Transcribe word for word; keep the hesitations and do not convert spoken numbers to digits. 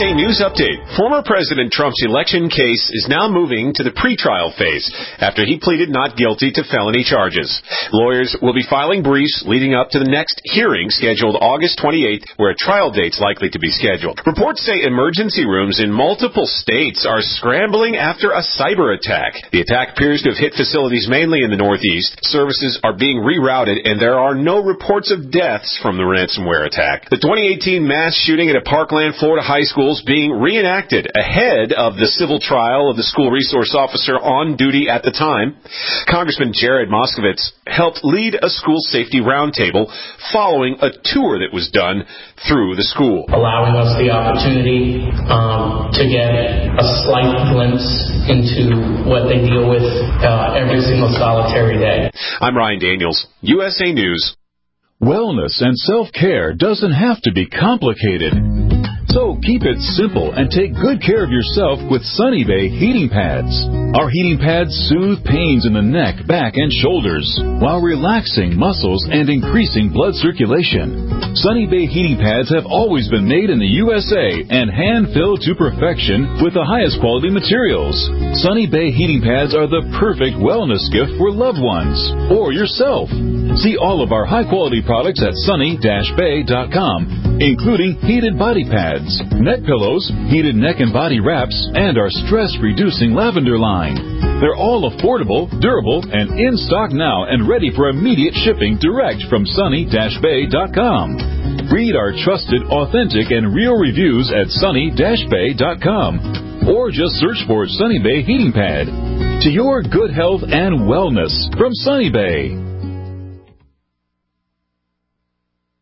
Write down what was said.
A News Update. Former President Trump's election case is now moving to the pretrial phase after he pleaded not guilty to felony charges. Lawyers will be filing briefs leading up to the next hearing scheduled August twenty-eighth, where a trial date's likely to be scheduled. Reports say emergency rooms in multiple states are scrambling after a cyber attack. The attack appears to have hit facilities mainly in the Northeast. Services are being rerouted, and there are no reports of deaths from the ransomware attack. The twenty eighteen mass shooting at a Parkland, Florida high school is being reenacted ahead of the civil trial of the school resource officer on duty at the time. Congressman Jared Moskowitz helped lead a school safety roundtable following a tour that was done through the school, allowing us the opportunity um, to get a slight glimpse into what they deal with uh, every single solitary day. I'm Ryan Daniels, U S A News. Wellness and self-care doesn't have to be complicated. So keep it simple and take good care of yourself with Sunny Bay heating pads. Our heating pads soothe pains in the neck, back, and shoulders while relaxing muscles and increasing blood circulation. Sunny Bay heating pads have always been made in the U S A and hand-filled to perfection with the highest quality materials. Sunny Bay heating pads are the perfect wellness gift for loved ones or yourself. See all of our high-quality products at sunny dash bay dot com, including heated body pads, neck pillows, heated neck and body wraps, and our stress-reducing lavender line. They're all affordable, durable, and in stock now and ready for immediate shipping direct from sunny dash bay dot com. Read our trusted, authentic, and real reviews at sunny dash bay dot com or just search for Sunny Bay Heating Pad. To your good health and wellness from Sunny Bay.